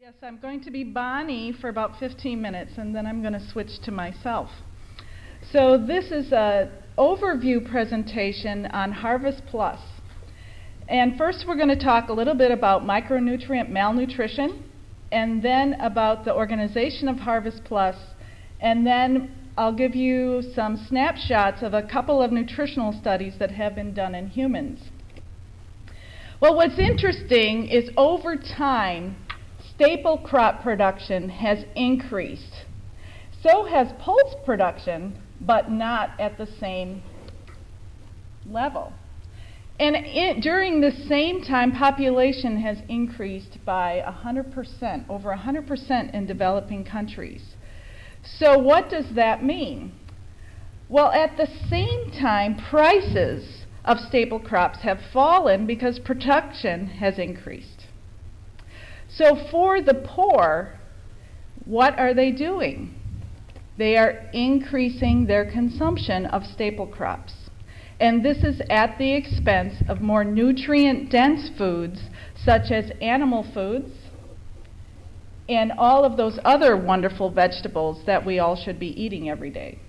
Yes, I'm going to be Bonnie for about 15 minutes, and then I'm going to switch to myself. So this is an overview presentation on Harvest Plus. And first we're going to talk a little bit about micronutrient malnutrition, and then about the organization of Harvest Plus, and then I'll give you some snapshots of a couple of nutritional studies that have been done in humans. Well, what's interesting is over time, staple crop production has increased. So has pulse production, but not at the same level. And during the same time, population has increased by 100%, over 100% in developing countries. So what does that mean? Well, at the same time, prices of staple crops have fallen because production has increased. So for the poor, what are they doing? They are increasing their consumption of staple crops. And this is at the expense of more nutrient-dense foods, such as animal foods and all of those other wonderful vegetables that we all should be eating every day.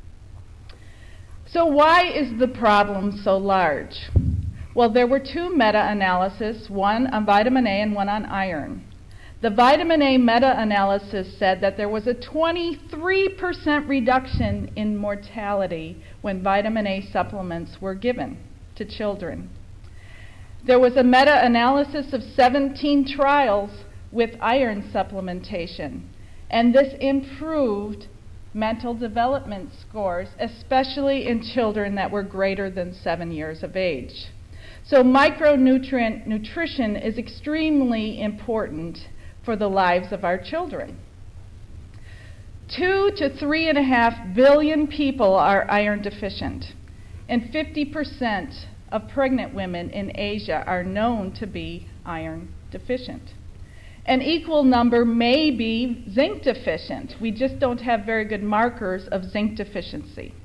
So why is the problem so large? Well, there were two meta-analyses, one on vitamin A and one on iron. The vitamin A meta-analysis said that there was a 23% reduction in mortality when vitamin A supplements were given to children. There was a meta-analysis of 17 trials with iron supplementation, and this improved mental development scores, especially in children that were greater than 7 years of age. So micronutrient nutrition is extremely important for the lives of our children. 2 to 3.5 billion people are iron deficient, and 50% of pregnant women in Asia are known to be iron deficient. An equal number may be zinc deficient. We just don't have very good markers of zinc deficiency.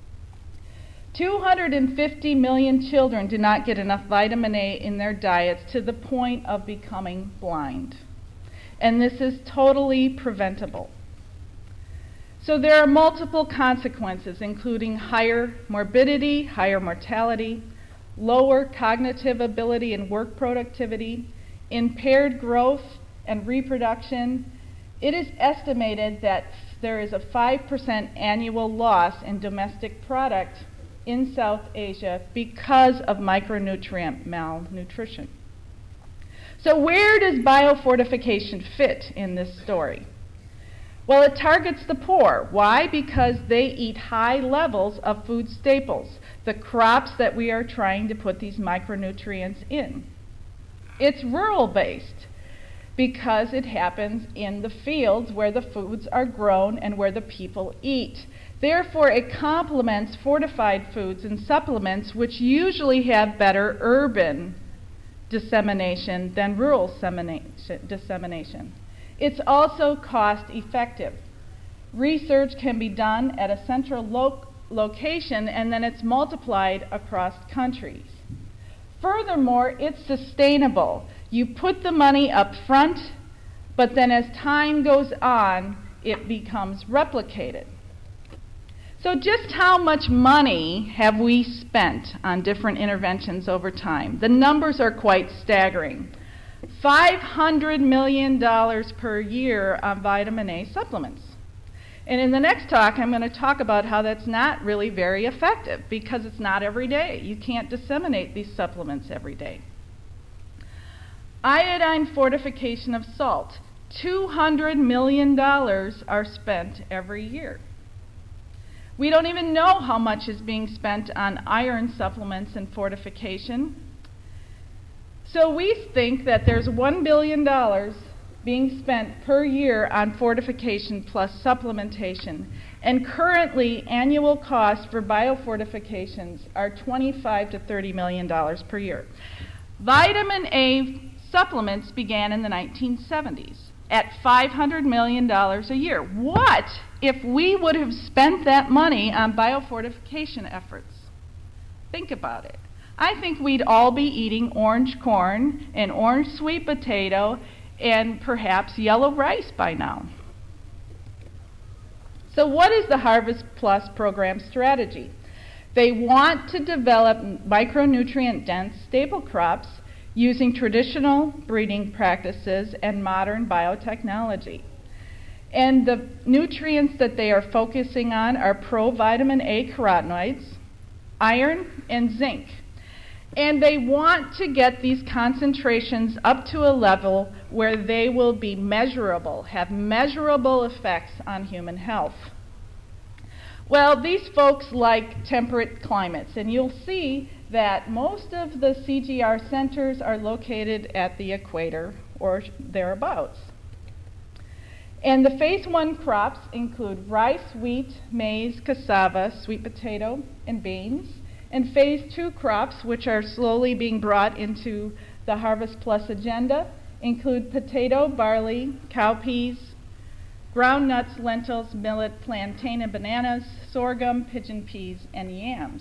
250 million children do not get enough vitamin A in their diets to the point of becoming blind. And this is totally preventable. So there are multiple consequences, including higher morbidity, higher mortality, lower cognitive ability and work productivity, impaired growth and reproduction. It is estimated that there is a 5% annual loss in domestic product in South Asia because of micronutrient malnutrition. So where does biofortification fit in this story? Well, it targets the poor. Why? Because they eat high levels of food staples, the crops that we are trying to put these micronutrients in. It's rural-based because it happens in the fields where the foods are grown and where the people eat. Therefore, it complements fortified foods and supplements, which usually have better urban dissemination than rural dissemination. It's also cost effective. Research can be done at a central location, and then it's multiplied across countries. Furthermore, it's sustainable. You put the money up front, but then as time goes on, it becomes replicated. So just how much money have we spent on different interventions over time? The numbers are quite staggering. $500 million per year on vitamin A supplements. And in the next talk, I'm going to talk about how that's not really very effective because it's not every day. You can't disseminate these supplements every day. Iodine fortification of salt. $200 million are spent every year. We don't even know how much is being spent on iron supplements and fortification. So we think that there's $1 billion being spent per year on fortification plus supplementation. And currently, annual costs for biofortifications are $25 to $30 million per year. Vitamin A supplements began in the 1970s at $500 million a year. What if we would have spent that money on biofortification efforts? Think about it. I think we'd all be eating orange corn and orange sweet potato and perhaps yellow rice by now. So what is the Harvest Plus program strategy? They want to develop micronutrient-dense staple crops using traditional breeding practices and modern biotechnology. And the nutrients that they are focusing on are provitamin A carotenoids, iron, and zinc. And they want to get these concentrations up to a level where they will be measurable, have measurable effects on human health. Well, these folks like temperate climates, and you'll see that most of the CGR centers are located at the equator or thereabouts. And the phase 1 crops include rice, wheat, maize, cassava, sweet potato, and beans. And phase 2 crops, which are slowly being brought into the Harvest Plus agenda, include potato, barley, cowpeas, ground nuts, lentils, millet, plantain, and bananas, sorghum, pigeon peas, and yams.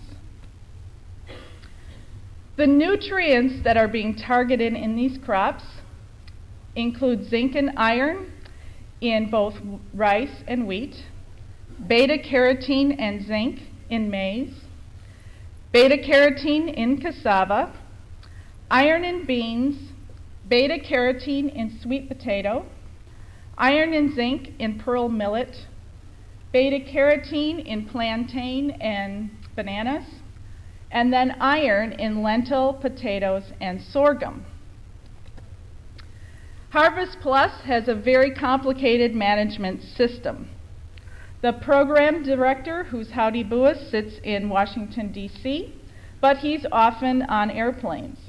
The nutrients that are being targeted in these crops include zinc and iron in both rice and wheat, beta-carotene and zinc in maize, beta-carotene in cassava, iron in beans, beta-carotene in sweet potato, iron and zinc in pearl millet, beta-carotene in plantain and bananas, and then iron in lentil, potatoes, and sorghum. Harvest Plus has a very complicated management system. The program director, who's Howdy Buis, sits in Washington, D.C., but he's often on airplanes.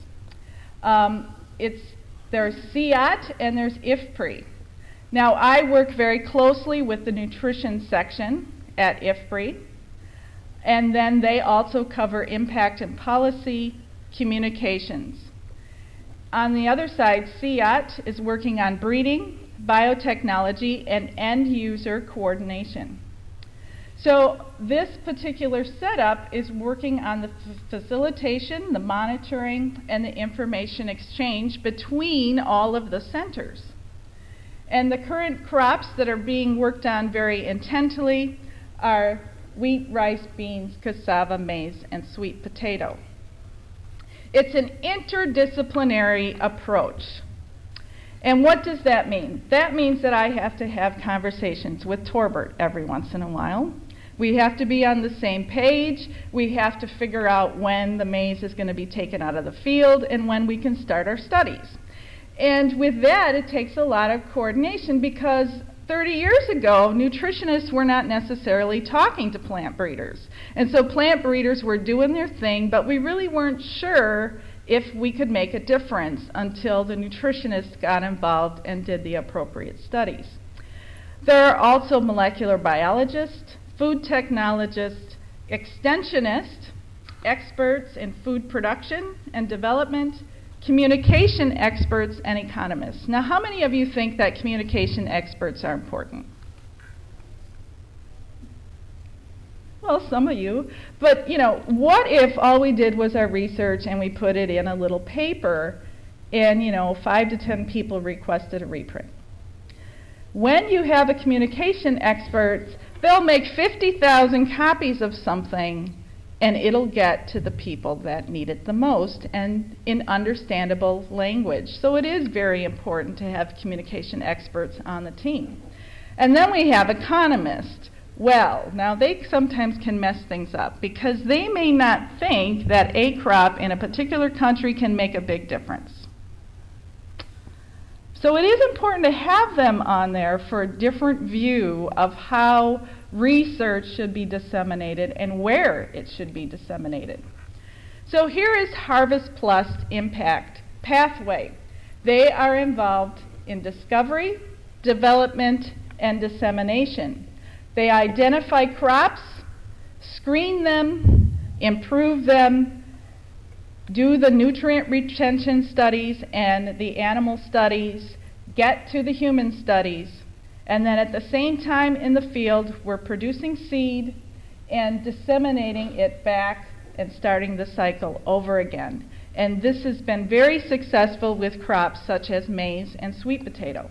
There's CIAT and there's IFPRI. Now, I work very closely with the nutrition section at IFPRI, and then they also cover impact and policy communications. On the other side, CIAT is working on breeding, biotechnology, and end-user coordination. So this particular setup is working on the facilitation, the monitoring, and the information exchange between all of the centers. And the current crops that are being worked on very intently are wheat, rice, beans, cassava, maize, and sweet potato. It's an interdisciplinary approach. And what does that mean? That means that I have to have conversations with Torbert every once in a while. We have to be on the same page. We have to figure out when the maize is going to be taken out of the field and when we can start our studies. And with that, it takes a lot of coordination because 30 years ago, nutritionists were not necessarily talking to plant breeders. And so plant breeders were doing their thing, but we really weren't sure if we could make a difference until the nutritionists got involved and did the appropriate studies. There are also molecular biologists, food technologists, extensionists, experts in food production and development, communication experts, and economists. Now, how many of you think that communication experts are important? Well, some of you. But, what if all we did was our research and we put it in a little paper and, 5 to 10 people requested a reprint? When you have a communication expert, they'll make 50,000 copies of something and it'll get to the people that need it the most and in understandable language. So it is very important to have communication experts on the team. And then we have economists. Well, now they sometimes can mess things up because they may not think that a crop in a particular country can make a big difference. So it is important to have them on there for a different view of how research should be disseminated and where it should be disseminated. So here is Harvest Plus Impact Pathway. They are involved in discovery, development, and dissemination. They identify crops, screen them, improve them, do the nutrient retention studies and the animal studies, get to the human studies, and then at the same time in the field, we're producing seed and disseminating it back and starting the cycle over again. And this has been very successful with crops such as maize and sweet potato.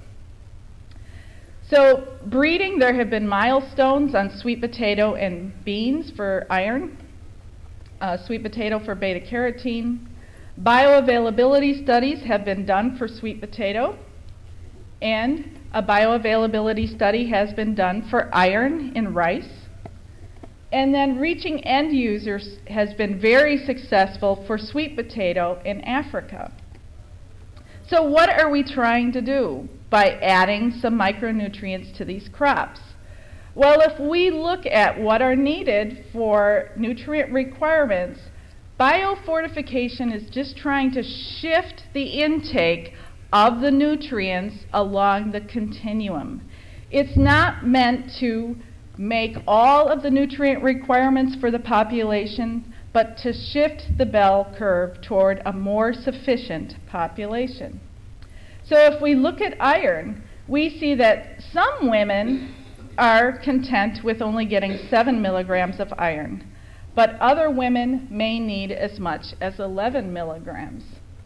So breeding, there have been milestones on sweet potato and beans for iron, sweet potato for beta-carotene. Bioavailability studies have been done for sweet potato, and a bioavailability study has been done for iron in rice. And then reaching end users has been very successful for sweet potato in Africa. So what are we trying to do by adding some micronutrients to these crops? Well, if we look at what are needed for nutrient requirements, biofortification is just trying to shift the intake of the nutrients along the continuum. It's not meant to make all of the nutrient requirements for the population, but to shift the bell curve toward a more sufficient population. So if we look at iron, we see that some women are content with only getting 7 milligrams of iron, but other women may need as much as 11 milligrams.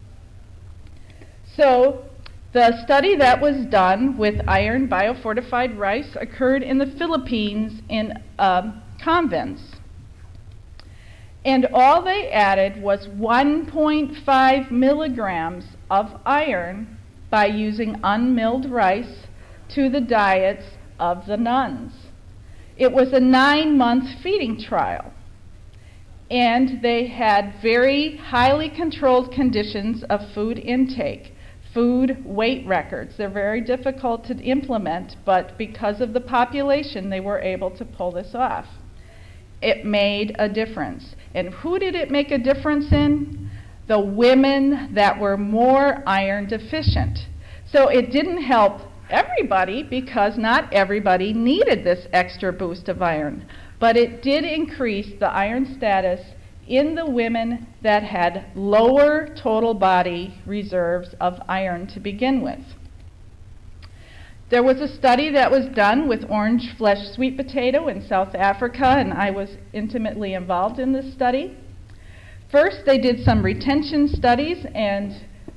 So the study that was done with iron biofortified rice occurred in the Philippines in convents. And all they added was 1.5 milligrams of iron by using unmilled rice to the diets of the nuns. It was a 9-month feeding trial. And they had very highly controlled conditions of food intake. Food weight records. They're very difficult to implement, but because of the population, they were able to pull this off. It made a difference. And who did it make a difference in? The women that were more iron deficient. So it didn't help everybody because not everybody needed this extra boost of iron, but it did increase the iron status in the women that had lower total body reserves of iron to begin with. There was a study that was done with orange flesh sweet potato in South Africa, and I was intimately involved in this study. First, they did some retention studies, and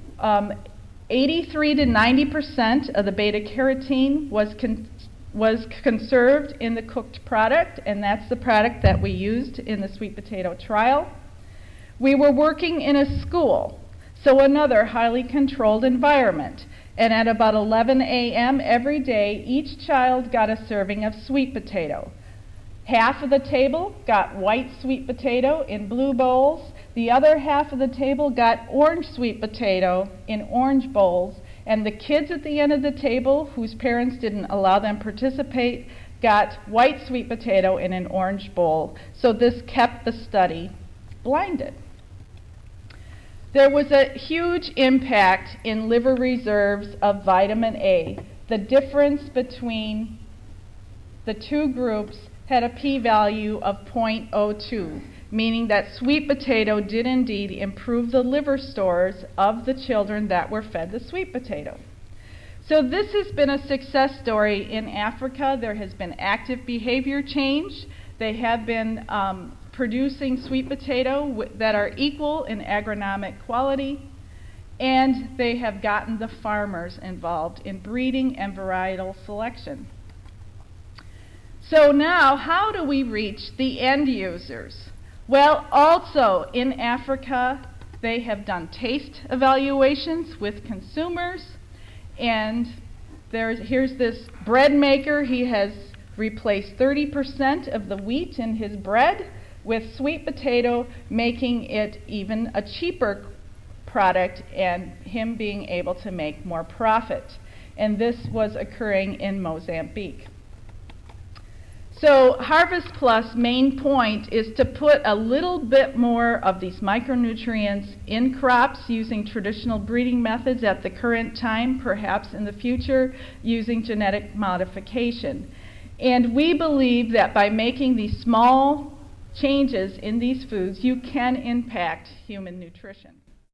83 to 90% of the beta-carotene was conserved in the cooked product, and that's the product that we used in the sweet potato trial. We were working in a school, so another highly controlled environment, and at about 11 a.m. every day, each child got a serving of sweet potato. Half of the table got white sweet potato in blue bowls, the other half of the table got orange sweet potato in orange bowls, and the kids at the end of the table, whose parents didn't allow them to participate, got white sweet potato in an orange bowl. So this kept the study blinded. There was a huge impact in liver reserves of vitamin A. The difference between the two groups had a p-value of 0.02, meaning that sweet potato did indeed improve the liver stores of the children that were fed the sweet potato. So this has been a success story in Africa. There has been active behavior change. They have been producing sweet potato that are equal in agronomic quality, and they have gotten the farmers involved in breeding and varietal selection. So now, how do we reach the end users? Well, also in Africa, they have done taste evaluations with consumers, and here's this bread maker. He has replaced 30% of the wheat in his bread with sweet potato, making it even a cheaper product and him being able to make more profit. And this was occurring in Mozambique. So Harvest Plus' main point is to put a little bit more of these micronutrients in crops using traditional breeding methods at the current time, perhaps in the future using genetic modification. And we believe that by making these small changes in these foods, you can impact human nutrition.